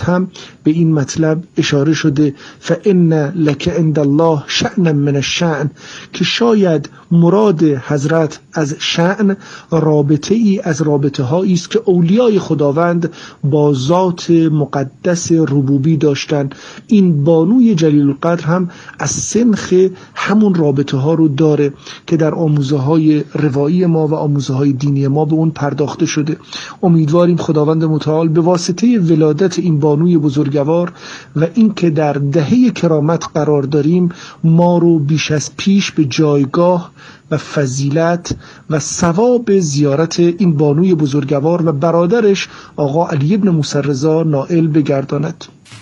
هم به این مطلب اشاره شده فإن لک عند الله شأنا من الشأن، که شاید مراد حضرت از شأن رابطه ای از رابطه هایی است که اولیای خداوند با ذات مقدس ربوبی داشتند. این بانوی جلیل القدر هم از سنخ همون رابطه ها رو داره که در آموزه های روایی ما و آموزه های دینی ما به اون پرداخته شده. امیدواریم خداوند متعال به واسطه ولادت این بانوی بزرگوار و این که در دهه کرامت قرار داریم ما رو بیش از پیش به جایگاه و فضیلت و ثواب زیارت این بانوی بزرگوار و برادرش آقا علی بن موسی رضا نائل بگرداند.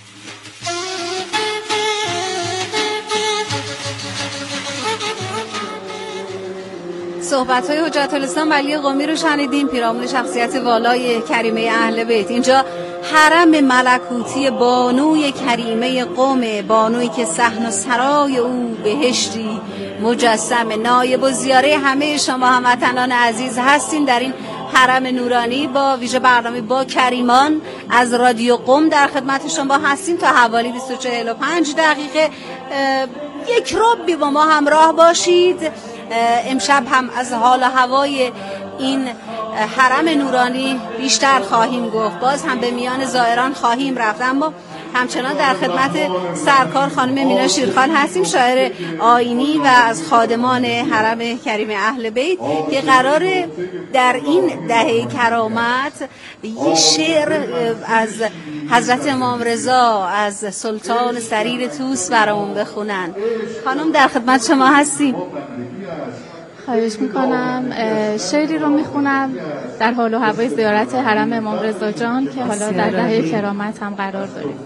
صحبت‌های حجت الاسلام ولی قمی رو شنیدیم، پیرامون شخصیت والای کریمه اهل بیت. اینجا حرم ملکوتی بانوی کریمه قم، بانویی که صحن و سرای او بهشتی مجسم. نایب و زیاره همه شما هموطنان عزیز هستین در این حرم نورانی با ویژه برنامه با کریمان از رادیو قم در خدمت شما هستیم تا حوالی 2:45 دقیقه. یک ربی با ما همراه باشید. امشب هم از حال و هوای این حرم نورانی بیشتر خواهیم گفت، باز هم به میان زائران خواهیم رفت، اما همچنان در خدمت سرکار خانم مینا شیرخان هستیم، شاعر آیینی و از خادمان حرم کریم اهل بیت که قراره در این دهه کرامت یک شعر از حضرت امام رضا از سلطان سریر طوس برامون بخونن. خانم در خدمت شما هستیم. خواهش میکنم. شعری رو میخونم در حال و هوای زیارت حرم امام رضا جان که حالا در دهه کرامت هم قرار داریم.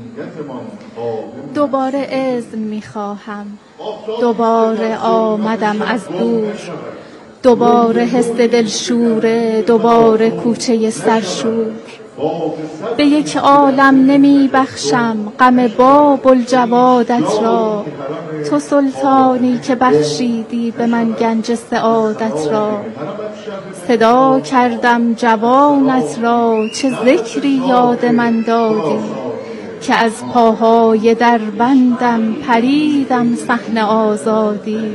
دوباره اذن میخواهم، دوباره آمدم از دور، دوباره حس دلشوره، دوباره کوچه سرشور. به یک عالم نمی بخشم غم باب الجوادت را، تو سلطانی که بخشیدی به من گنج سعادت را. صدا کردم جوانت را چه ذکری یاد من دادی، که از پاهای دربندم پریدم صحن آزادی.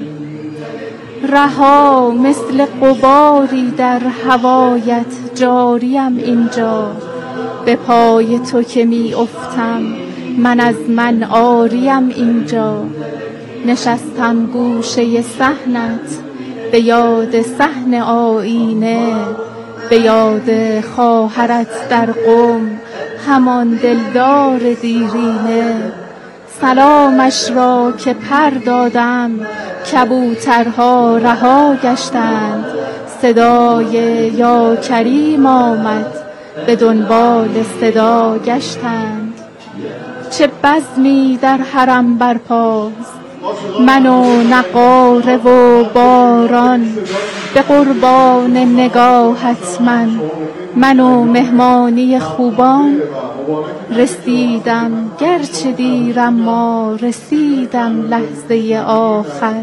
رها مثل غباری در هوایت جاریم اینجا، به پای تو که می افتم من از من آریم اینجا. نشستم گوشه صحنت به یاد صحن آینه، به یاد خواهرت در قم همان دلدار دیرینه. سلامش را که پر دادم کبوترها رها گشتند، صدای یا کریم آمد به دنبال صدا گشتند. چه بزمی در حرم برپاست من و نقاره و باران، به قربان نگاهت من و مهمانی خوبان. رسیدم گرچه دیر اما رسیدم لحظه آخر،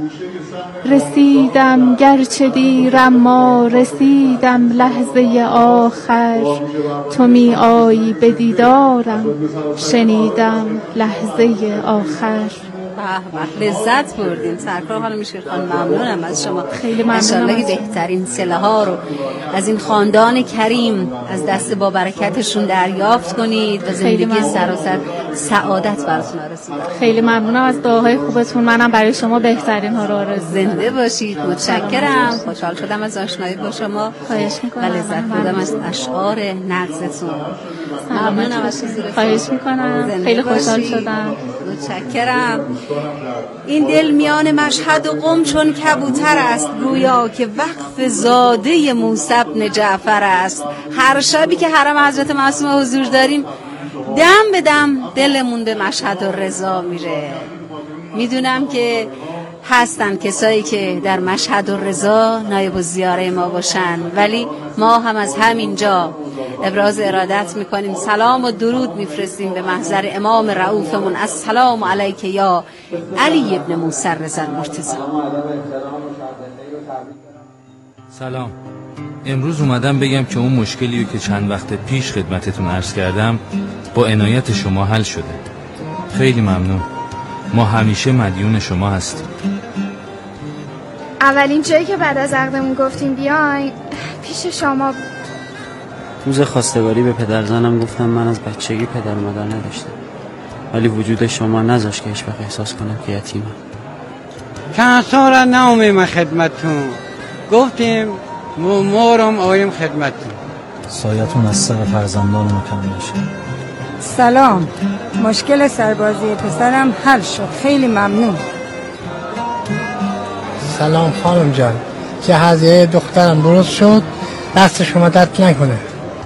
رسیدم گرچه دیر اما رسیدم لحظه آخر. تو می آیی به دیدارم شنیدم لحظه آخر. لذت بردیم. سرکار خانم شیرخان ممنونم از شما. خیلی ممنونم. انشالله بهترین صله ها رو از این خاندان کریم از دست با برکتشون دریافت کنید و زندگی سراسر سعادت براتون آرزو دارم. خیلی ممنونم از دعاهای خوبتون. منم برای شما بهترین ها رو آرزو. زنده باشید. متشکرم. خوشحال شدم از آشنایی با شما. خواهش میکنم. و لذت بردم از اشعار نغزتون. ممنونم از حضورتون. خواهش میکنم. خیلی خوشحال شدم. متشکرم. این دل میان مشهد و قم چون کبوتر است، گویا که وقف زاده موسی بن جعفر است. هر شبی که حرم حضرت معصومه حضور داریم دم به دم دلمون به مشهد و رضا میره. میدونم که هستن کسایی که در مشهد و رضا نایب الزیاره ما باشن، ولی ما هم از همینجا ابراز ارادت میکنیم، سلام و درود میفرستیم به محضر امام رؤوفمون. السلام علیک یا علی ابن موسی رضا المرتضی. سلام. امروز اومدم بگم که اون مشکلی که چند وقت پیش خدمتتون عرض کردم با عنایت شما حل شده. خیلی ممنون. ما همیشه مدیون شما هستیم. اولین جایی که بعد از عقدمون گفتیم بیاین پیش شما بود. روز خواستگاری به پدر زنم گفتم من از بچگی پدر و مادر نداشتم، ولی وجود شما نذاشت که هیچ وقت احساس کنم که یتیمم. چند سال ناومیم خدمتتون، گفتیم مورم آیم خدمتتون. سایتون از سر فرزندانم کم نشه. سلام، مشکل سربازی پسرم حل شد، خیلی ممنون. سلام خانم جان، جهازیه دخترم درست شد، دست شما درد نکنه.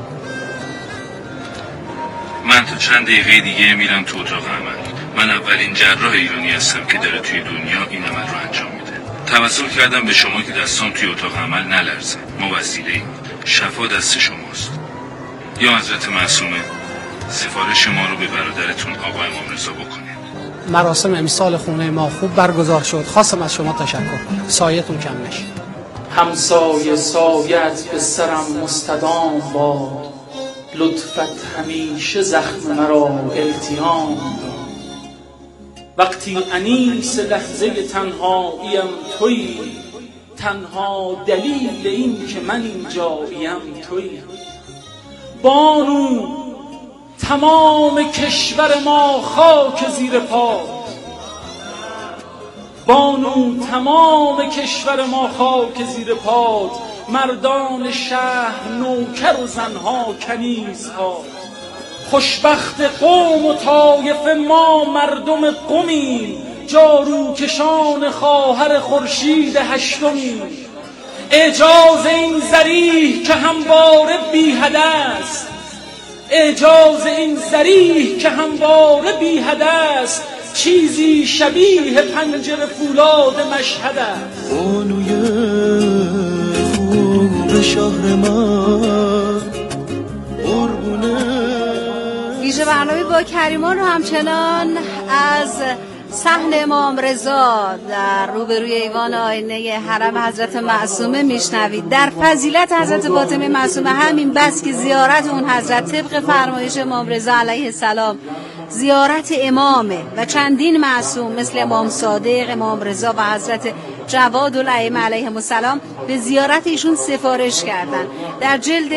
من تا چند دقیقه دیگه میرم تو اتاق عمل. من اولین جراح ایرانی هستم که داره توی دنیا این عمل رو انجام میده. توسل کردم به شما که دستام توی اتاق عمل نلرزه. ما وسیله‌ایم، شفا دست شماست. یا حضرت معصومه سفارش ما رو به برادرتون آقا امام رضا بکنید. مراسم امسال خونه ما خوب برگزار شد، خواستم از شما تشکر کنم. سایتون کم نشه. همسایه سایت به سرم مستدام باد، لطفت همیشه زخم مرا التیام داد. وقتی انیس لحظه تنهاییم تویی، تنها دلیل این که من اینجاییم تویی. بانو تمام کشور ما خاک زیر پا، بانو تمام کشور ما خاک زیر پاد، مردان شهر نوکر و زنها کنیزها. خوشبخت قوم و طایفه ما مردم قومیم، جارو کشان خواهر خورشید هشتمیم. اعجاز این ذریح که همواره بیهده است، اعجاز این ذریح که همواره بیهده است، چیزی شبیه پنجره فولاد مشهد است. بانوی خوب شهر من قربونه. ویژه برنامه با کریمان رو همچنان از صحن امام رضا در روبروی ایوان آینه حرم حضرت معصومه میشنوید. در فضیلت حضرت فاطمه معصومه همین بس که زیارت اون حضرت طبق فرمایش امام رضا علیه السلام زیارت امامه و چندین معصوم مثل امام صادق، امام رضا و حضرت جواد الائمه علیهم السلام به زیارت ایشون سفارش کردن. در جلد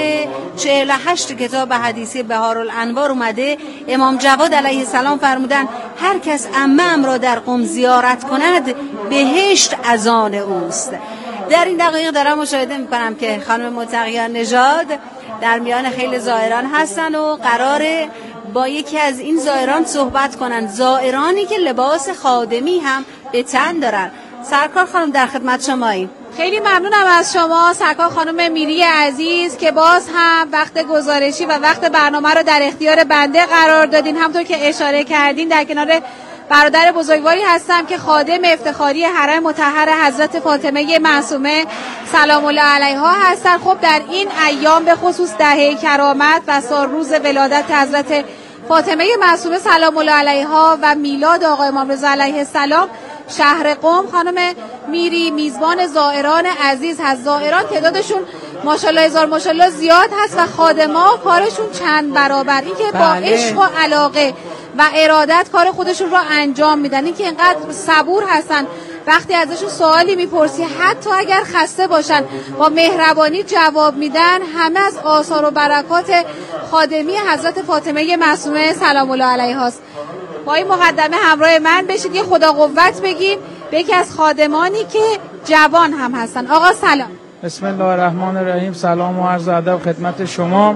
48 کتاب حدیثی بهارالانوار اومده امام جواد علیه السلام فرمودن هر کس عمه‌ام را در قم زیارت کند بهشت از آن اوست. در این دقایق دارم مشاهده میکنم که خانم متقیان نژاد در میان خیلی زائران هستن و قراره با یکی از این زائران صحبت کنن، زائرانی که لباس خادمی هم به تن دارن. سرکار خانم در خدمت شماییم. خیلی ممنونم از شما سرکار خانم میری عزیز که باز هم وقت گزارشی و وقت برنامه رو در اختیار بنده قرار دادین. همونطور که اشاره کردین در کنار برادر بزرگواری هستم که خادم افتخاری حرم مطهر حضرت فاطمه معصومه سلام الله علیها هستن. خب در این ایام به خصوص دهه کرامت و سال روز ولادت حضرت فاطمه معصومه سلام الله علیها و میلاد آقا امام رضا علیه السلام، شهر قم خانم میری میزبان زائران عزیز هست. زائران تعدادشون ماشاءالله هزار ماشاءالله زیاد هست و خادما کارشون چند برابر، این که با عشق و علاقه و ارادت کار خودشون رو انجام میدن، این که اینقدر صبور هستن وقتی ازشون سوالی میپرسی حتی اگر خسته باشن با مهربانی جواب میدن. همه از آثار و برکات خادمی حضرت فاطمه معصومه سلام الله علیها است. با این مقدمه همراه من بشید یه خدا قوت بگیم به یکی از خادمانی که جوان هم هستن. آقا سلام. بسم الله الرحمن الرحیم. سلام و عرض ادب خدمت شما.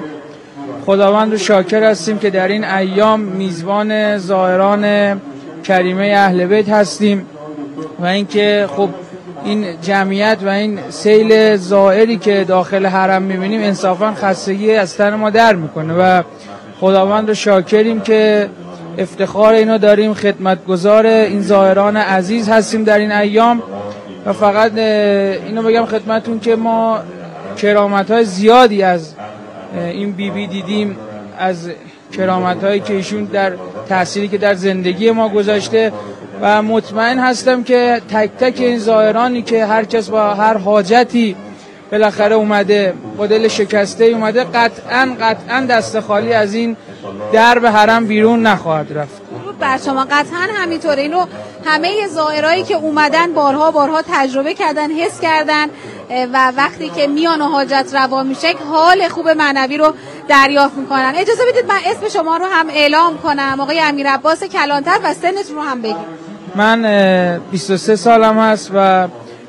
خداوند رو شاکر هستیم که در این ایام میزبان زائران کریمه اهل بیت هستیم و اینکه خب این جمعیت و این سیل زائری که داخل حرم میبینیم انصافا خستگی از تن ما در میکنه و خداوند رو شاکریم که افتخار اینو داریم، خدمتگزار این زائران عزیز هستیم در این ایام. و فقط اینو بگم خدمتون که ما کرامت‌های زیادی از این بیبی دیدیم، از کرامت‌هایی که ایشون در تأثیری که در زندگی ما گذاشته و مطمئن هستم که تک تک این زائرانی که هر کس با هر حاجتی بالاخره اومده با دل شکسته اومده قطعاً دست خالی از این درب حرم بیرون نخواهد رفت. بر شما قطعا همینطوره. اینو همه زائرایی که اومدن بارها تجربه کردن، حس کردن و وقتی که میان و حاجت روا میشه حال خوب معنوی رو دریافت میکنن. اجازه بدید من اسم شما رو هم اعلام کنم، آقای امیرعباس کلانتر، و سنتون رو هم بگید. من 23 سالم هست و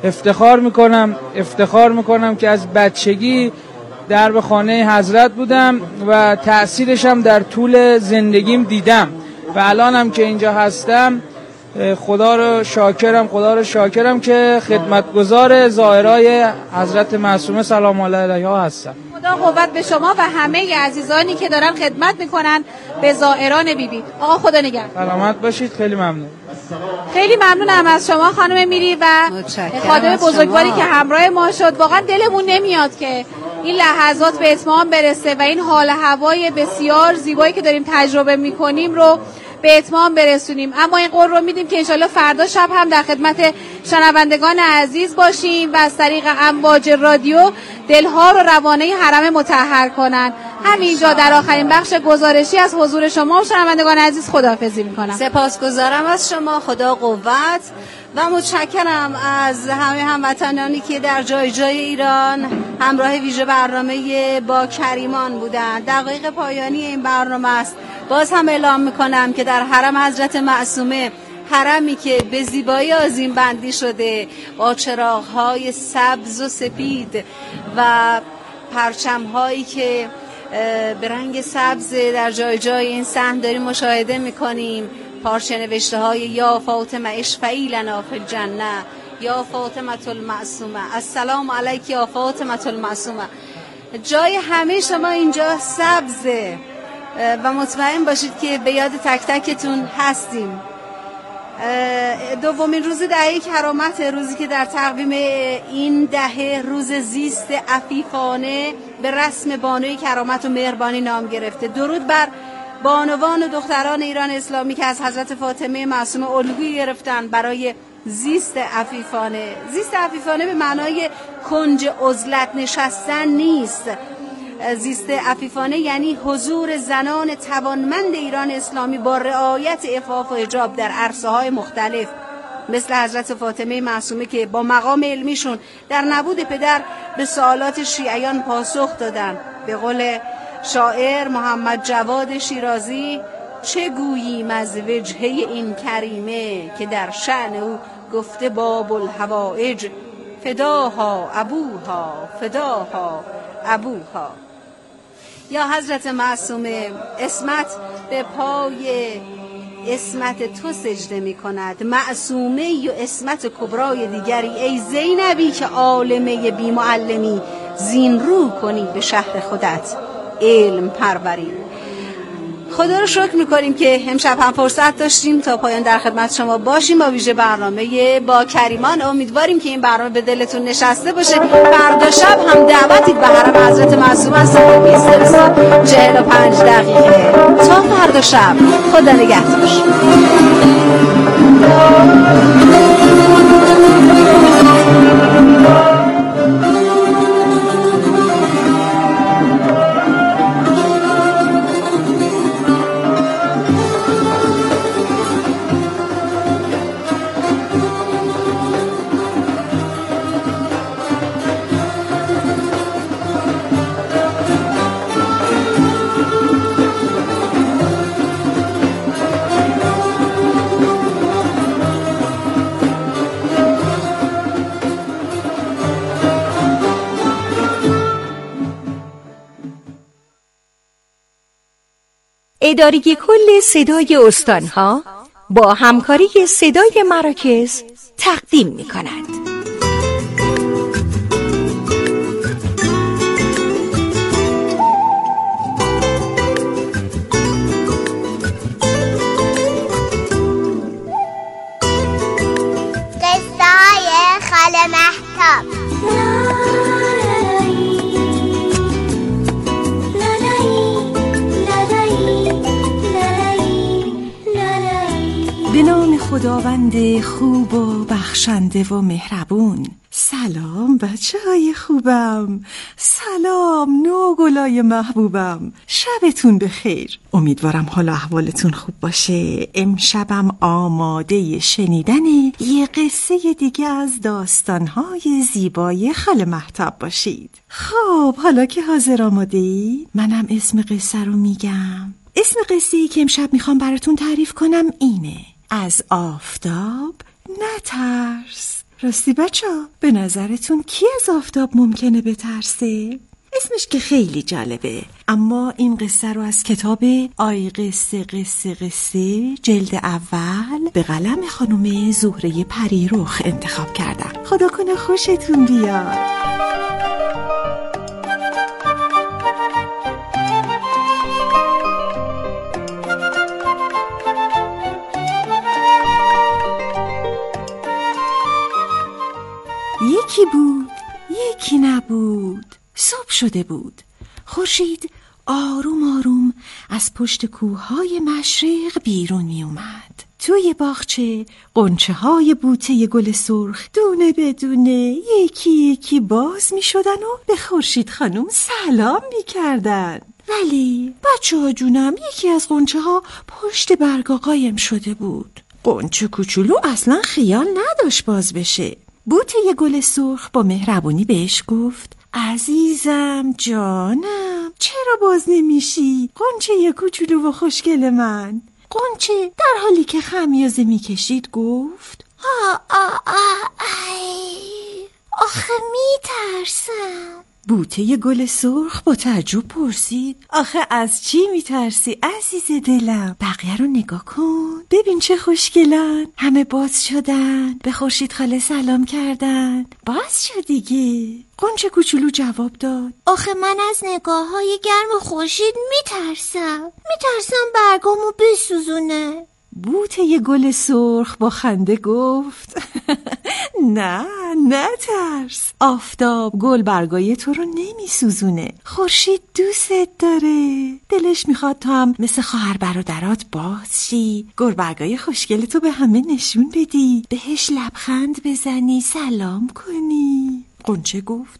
افتخار میکنم که از بچگی درب خانه حضرت بودم و تأثیرشم در طول زندگیم دیدم و الانم که اینجا هستم خدا رو شاکرم که خدمتگزار زائرای حضرت معصومه سلام الله علیها هستم. خدا قوت به شما و همه عزیزانی که دارن خدمت میکنن به زائران بیبی. آقا خدا نگهدار. سلامت باشید. خیلی ممنون. خیلی ممنونم از شما خانم میری و خادم بزرگواری که همراه ما شد. واقعا دلمون نمیاد که این لحظات به اتمام برسه و این حال هوای بسیار زیبایی که داریم تجربه میکنیم رو به اتمام برسونیم، اما این قول رو میدیم که انشالله فردا شب هم در خدمت شنوندگان عزیز باشیم و از طریق امواج رادیو دلها رو روانه حرم مطهر کنن. همینجا در آخرین بخش گزارشی از حضور شما و شنوندگان عزیز خداحافظی میکنم. سپاسگزارم از شما، خدا قوت، و متشکرم از همه هموطنانی که در جای جای ایران همراه ویژه برنامه با کریمان بودن. دقایق پایانی این برنامه است. باز هم اعلام میکنم که در حرم حضرت معصومه، حرمی که به زیبایی آذین بندی شده با چراغ‌های سبز و سپید و پرچم‌هایی که به رنگ سبز در جای جای این صحن داریم مشاهده میکنیم، پارچه نوشته های یا فاطمه اشفعی لنا فی الجنه، یا فاطمه المعصومه، السلام علیک یا فاطمه المعصومه. جای همه شما اینجا سبزه و مطمئن باشید که به یاد تک تکتون هستیم. دومین روز دهه کرامت، روزی که در تقویم این دهه روز زیست عفیفانه به رسم بانوی کرامت و مهربانی نام گرفته. درود بر بانوان و دختران ایران اسلامی که از حضرت فاطمه معصومه الگویی گرفتن برای زیست عفیفانه. زیست عفیفانه به معنای کنج عزلت نشستن نیست. زیست عفیفانه یعنی حضور زنان توانمند ایران اسلامی با رعایت عفاف و حجاب در عرصه‌های مختلف، مثل حضرت فاطمه معصومه که با مقام علمیشون در نبود پدر به سوالات شیعیان پاسخ دادن. به قول شاعر محمد جواد شیرازی، چه گوییم از وجهه این کریمه که در شأن او گفته باب الحوائج فداها ابوها فداها ابوها. یا حضرت معصومه، اسمت به پای اسمت تو سجده می کند، معصومه و اسمت کبرای دیگری. ای زینبی که عالمه بی معلمی، زین رو کنی به شهر خودت علم پروری. خدا رو شکر میکنیم که امشب هم فرصت داشتیم تا پایان در خدمت شما باشیم با ویژه برنامه با کریمان. امیدواریم که این برنامه به دلتون نشسته باشه. فردا شب هم دعوتید به حرم حضرت معصومه از ساعت 20:45 تا فردا شب. خدا نگهدار. اداره کل صدای استانها با همکاری صدای مراکز تقدیم می کند. قصه های خاله مهتاب. به نام خداوند خوب و بخشنده و مهربون. سلام بچه های خوبم، سلام نوگلای محبوبم، شبتون بخیر. امیدوارم حال احوالتون خوب باشه. امشبم آماده شنیدن یه قصه دیگه از داستانهای زیبای خاله مهتاب باشید. خب حالا که حاضر آماده ای، منم اسم قصه رو میگم. اسم قصه‌ای که امشب میخوام براتون تعریف کنم اینه: از آفتاب نترس. راستی بچه‌ها، به نظرتون کی از آفتاب ممکنه بترسه؟ اسمش که خیلی جالبه، اما این قصه رو از کتاب آی قصه جلد اول به قلم خانم زهره پریرخ انتخاب کردم. خدا کنه خوشتون بیاد. یکی بود، یکی نبود. صبح شده بود. خورشید آروم آروم از پشت کوههای مشرق بیرون می اومد. توی باغچه غنچه های بوته گل سرخ دونه بدونه یکی یکی باز می شدن و به خورشید خانم سلام می کردن. ولی بچه ها جونم، یکی از غنچه ها پشت برگا قایم شده بود. غنچه کوچولو اصلا خیال نداشت باز بشه. بوته گل سرخ با مهربونی بهش گفت: عزیزم جانم، چرا باز نمیشی؟ غنچه کوچولو و خوشگل من. غنچه در حالی که خمیازه میکشید گفت: آخه میترسم. بوته گل سرخ با تعجب پرسید: آخه از چی میترسی عزیز دلم؟ بقیه رو نگاه کن، ببین چه خوشگلن، همه باز شدن، به خورشید خاله سلام کردن. باز شد دیگه. غنچه کوچولو جواب داد: آخه من از نگاه‌های گرم خورشید میترسم برگامو بسوزونه. بوته گل سرخ با خنده گفت: نه ترس، آفتاب گل برگای تو رو نمی سوزونه. خورشید دوست داره، دلش میخواد تو هم مثل خواهر برادرات باز شی، گل برگای خوشگل تو به همه نشون بدی، بهش لبخند بزنی، سلام کنی. غنچه گفت: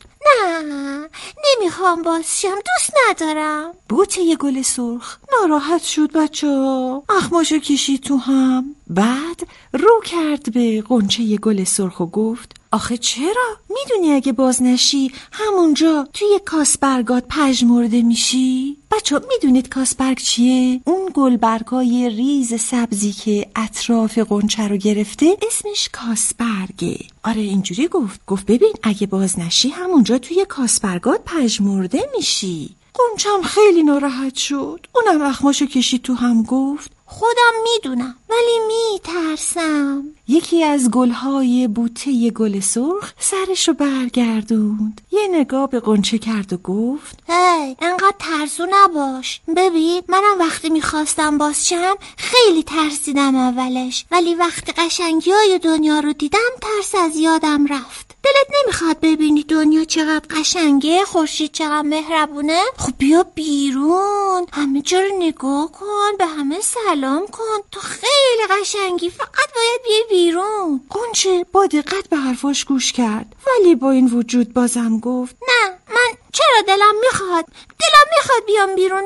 نه نمیخوام بازشم، دوست ندارم. بوته گل سرخ ناراحت شد بچه‌ها، اخماشو کشید تو هم. بعد رو کرد به غنچه گل سرخ و گفت: آخه چرا؟ میدونی اگه باز نشی همونجا توی کاسبرگات پژمرده میشی؟ بچه‌ها میدونید کاسبرگ چیه؟ اون گلبرگای ریز سبزی که اطراف غنچه رو گرفته اسمش کاسبرگه. آره اینجوری گفت ببین اگه باز نشی همونجا توی کاسبرگات پژمرده میشی. غنچم خیلی ناراحت شد، اونم اخماشو کشید تو هم گفت: خودم میدونم ولی میترسم. یکی از گلهای بوته گل سرخ سرشو برگردوند، یه نگاه به غنچه کرد و گفت: هی انقدر ترسو نباش. ببین منم وقتی میخواستم بازشم خیلی ترسیدم اولش، ولی وقتی قشنگی‌های دنیا رو دیدم ترس از یادم رفت. دلت نمیخواد ببینی دنیا چقدر قشنگه، خورشید چقدر مهربونه؟ خب بیا بیرون، همه جا رو نگاه کن، به همه سلام کن. تو خیلی قشنگی، فقط باید بیای بیرون. غنچه با دقت به حرفاش گوش کرد، ولی با این وجود بازم گفت: نه من چرا دلم میخواد بیام بیرون،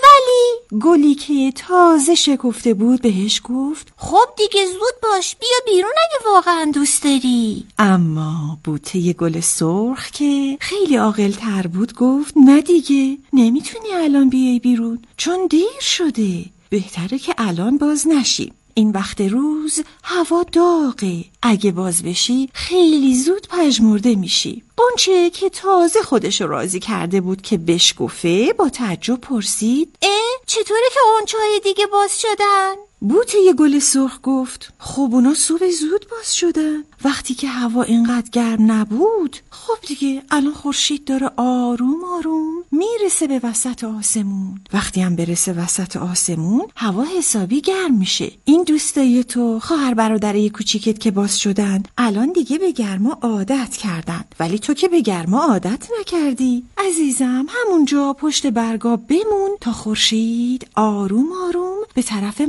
ولی گلی که تازه شکفته بود بهش گفت: خب دیگه زود باش، بیا بیرون اگه واقعا دوست داری. اما بوته گل سرخ که خیلی عاقل تر بود گفت: نه دیگه نمیتونی الان بیای بیرون، چون دیر شده، بهتره که الان باز نشی. این وقت روز هوا داغه، اگه باز بشی خیلی زود پژمرده میشی. غنچه که تازه خودشو راضی کرده بود که بشکفه با تعجب پرسید: چطوره که غنچه‌های دیگه باز شدن؟ بوته گل سرخ گفت: خب اونا صبح زود باز شدن، وقتی که هوا اینقدر گرم نبود. خب دیگه الان خورشید داره آروم آروم میرسه به وسط آسمون، وقتی هم برسه وسط آسمون هوا حسابی گرم میشه. این دوستای تو خواهر برادرای کوچیکت که باز شدن الان دیگه به گرما عادت کردن، ولی تو که به گرما عادت نکردی. عزیزم همونجا پشت برگا بمون تا خورشید آروم آروم به طرف مغرب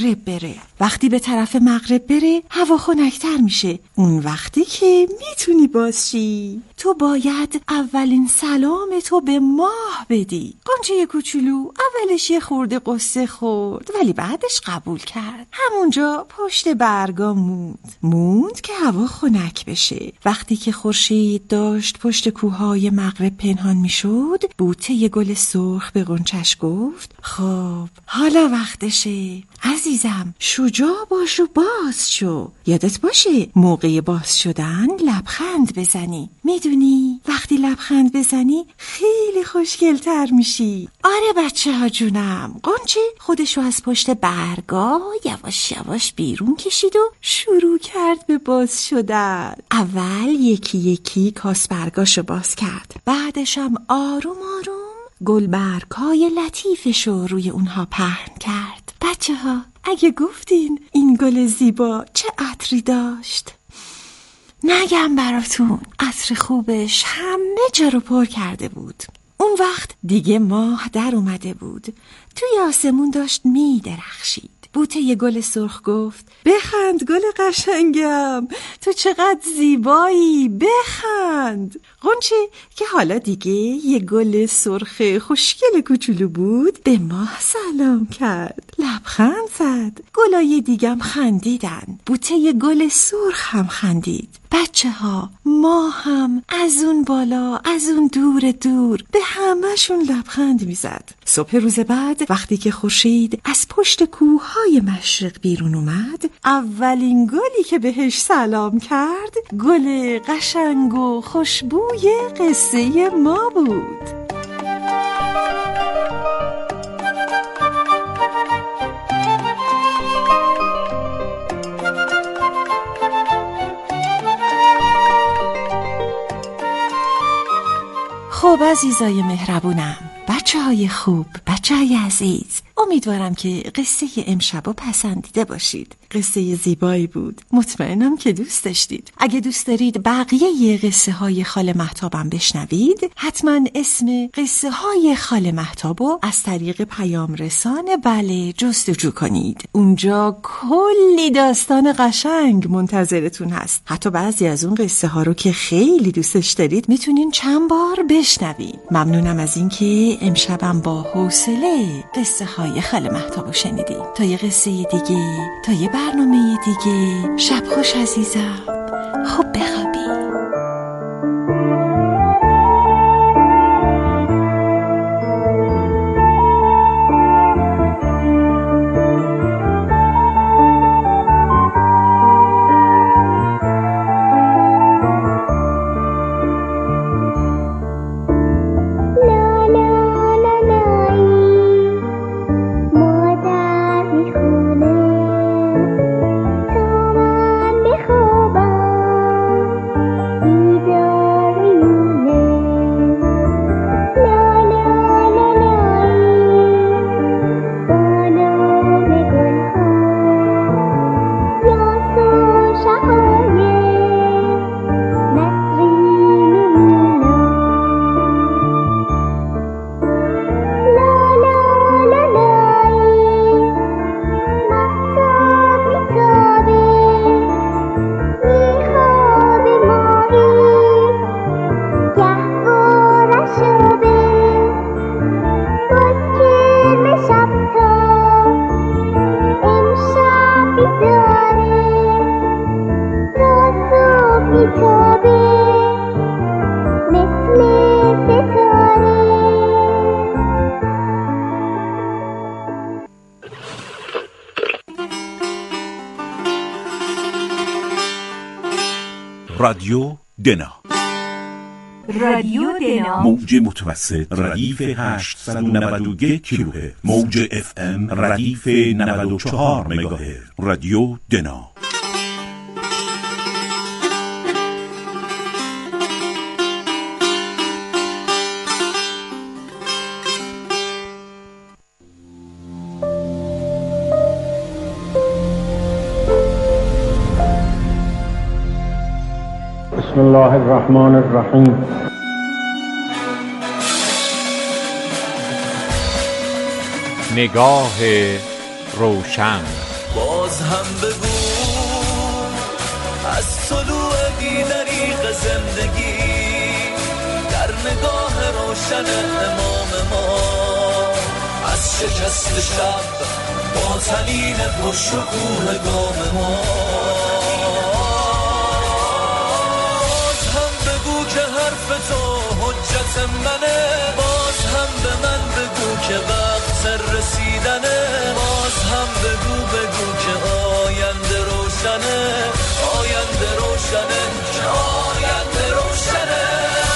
مغرب بره. وقتی به طرف مغرب بره هوا خنک‌تر میشه. اون وقتی که میتونی بازشی. تو باید اولین سلام تو به ماه بدی. قنچه کوچولو اولش یه خورده قصه خورد ولی بعدش قبول کرد. همونجا پشت برگا موند که هوا خنک بشه. وقتی که خورشید داشت پشت کوههای مغرب پنهان میشد، بوته گل سرخ به قنچش گفت خب حالا وقتشه عزیزم، شجاع باش و باز شو. یادت باشه موقع باز شدن لبخند بزنی. میدونی وقتی لبخند بزنی خیلی خوشگل‌تر میشی. آره بچه ها جونم. قنچه خودشو از پشت برگا یواش یواش بیرون کشید و شروع کرد به باز شدن. اول یکی یکی کاس برگاشو باز کرد. بعدش هم آروم آروم گلبرگ‌های لطیفشو روی اونها پهن کرد. بچه ها اگه گفتین این گل زیبا چه عطری داشت؟ نگم براتون، عطر خوبش همه جا رو پر کرده بود. اون وقت دیگه ماه در اومده بود. توی آسمون داشت می درخشید. بوته یه گل سرخ گفت بخند گل قشنگم، تو چقدر زیبایی، بخند. قنچه که حالا دیگه یه گل سرخ خوشگل کوچولو بود به ماه سلام کرد، لبخند زد. گلای دیگم خندیدن. بوته یه گل سرخ هم خندید. بچه ها ما هم از اون بالا از اون دور به همه‌شون لبخند میزد. صبح روز بعد وقتی که خورشید از پشت کوههای مشرق بیرون اومد، اولین گلی که بهش سلام کرد گل قشنگ و خوشبوی قصه ما بود. خب عزیزای مهربونم، بچه های خوب، بچه های عزیز، امیدوارم که قصه امشبو پسندیده باشید. قصه زیبایی بود. مطمئنم که دوست داشتید. اگه دوست دارید بقیه قصه های خاله مهتابم بشنوید، حتما اسم قصه های خاله مهتابو از طریق پیام رسانه جستجو کنید. اونجا کلی داستان قشنگ منتظرتون هست. حتی بعضی از اون قصه ها رو که خیلی دوستش دارید میتونین چند بار بشنوید. ممنونم از اینکه امشبم با حوصله قصه های خاله مهتابو شنیدیم. تا یه قصه دیگه، تا یه برنامه دیگه، شب خوش عزیزم، خوب بخوابی. رادیو دنا، موج متوسط ردیف 891 کیلوهرتز، موج FM ردیف 94 مگاهرتز. رادیو دنا. بسم الله الرحمن الرحیم. نگاه روشن. باز هم بگو از طلوع بی‌دریغ زندگی در نگاه روشن امام ما، از شکست شب با طنین پرشکوه گام ما. باز هم بگو که حرف تو حجت منه، باز هم به من بگو که وقت رسیدنه، باز هم بگو که آینده روشنه، آینده روشنه، که آینده روشنه.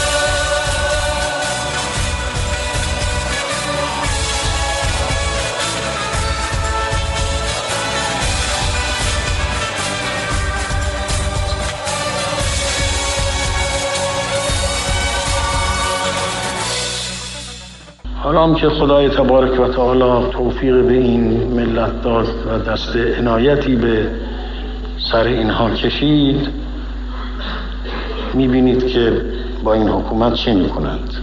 حالا که خدای تبارک و تعالی توفیق به این ملت داد و دست عنایتی به سر اینها کشید، میبینید که با این حکومت چه میکنند.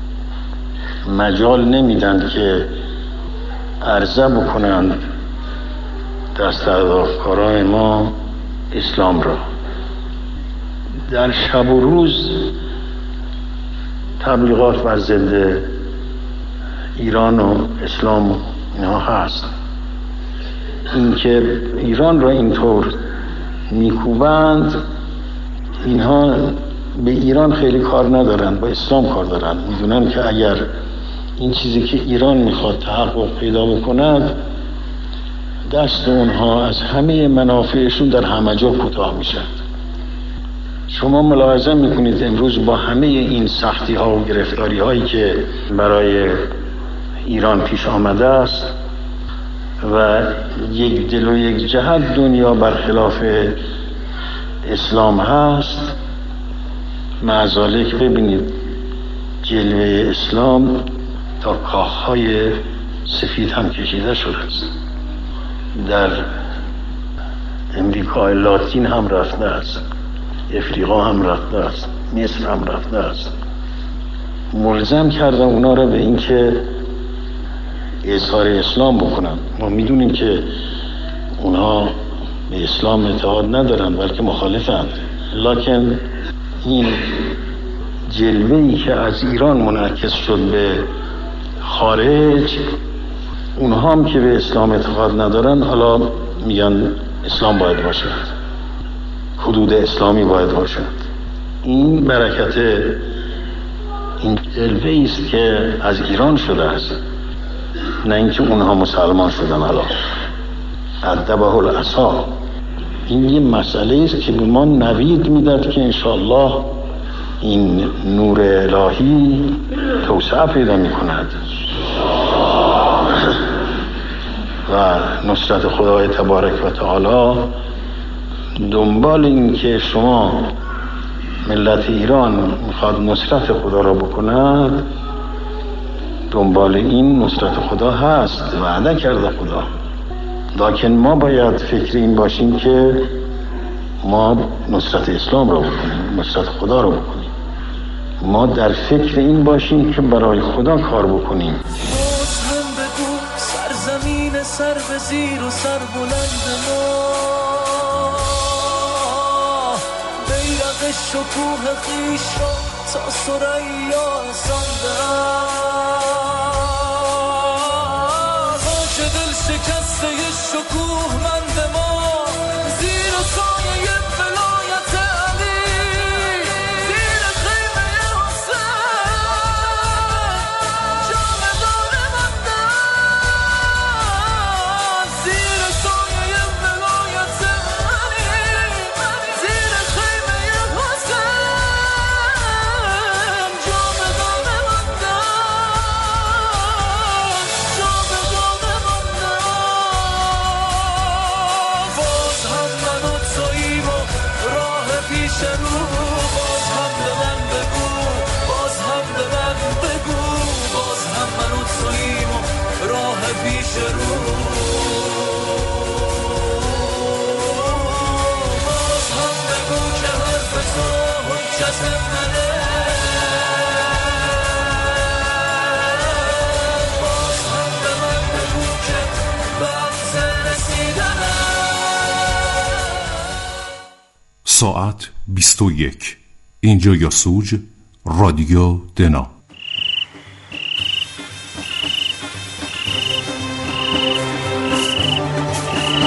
مجال نمیدند که عرضه بکنند دستاندرکاران ما اسلام را. در شب و روز تبلیغات بر ضد ایران و اسلام اینها هست. اینکه ایران را اینطور میکوبند، اینها به ایران خیلی کار ندارند، با اسلام کار دارند. میدونن که اگر این چیزی که ایران میخواد تحقق پیدا بکند، دست اونها از همه منافعشون در همه جا کوتاه میشد. شما ملاحظه میکنید امروز با همه این سختی ها و گرفتاری هایی که برای ایران پیش آمده است و یک دل و یک جهت دنیا برخلاف اسلام هست، معذالک ببینید جلوه اسلام تا کاخهای سفید هم کشیده شده است. در امریکای لاتین هم رفته است، افریقا هم رفته است، مصر هم رفته است. ملزم کردن اونا را به اینکه اظهار اسلام بکنن. ما میدونیم که اونها به اسلام اعتقاد ندارن بلکه مخالفند، لکن این جلوه‌ای که از ایران منعکس شد به خارج، اونها هم که به اسلام اعتقاد ندارن حالا میگن اسلام باید باشد، حدود اسلامی باید باشد. این برکت این جلوه‌ای است که از ایران شده است، نه اینکه اونها مسلمان شدن. حالا ادبه العصا، این یه مسئله است که به ما نوید میداد که انشاءالله این نور الهی توسعه پیدا میکند و نصرت خدای تبارک و تعالی. دنبال این که شما ملت ایران میخواد نصرت خدا را بکند، دنبال این نصرت خدا هست، وعده کرده خدا. لکن ما باید فکر این باشیم که ما نصرت اسلام را بکنیم، نصرت خدا را بکنیم. ما در فکر این باشیم که برای خدا کار بکنیم. باز هم بگو سرزمین سر به زیر و سر بلند ما، بیرق شکوه خیش را تا ثریا سانده است. دل شکسته شکوه مند ما زیر سایه ولایت علی، زیر خیمه حسین جاودان مانده است. زیر سایه ولایت علی، زیر خیمه حسین جاودان مانده است. جاودان مانده است. ساعت 21. اینجا یاسوج، رادیو دنا.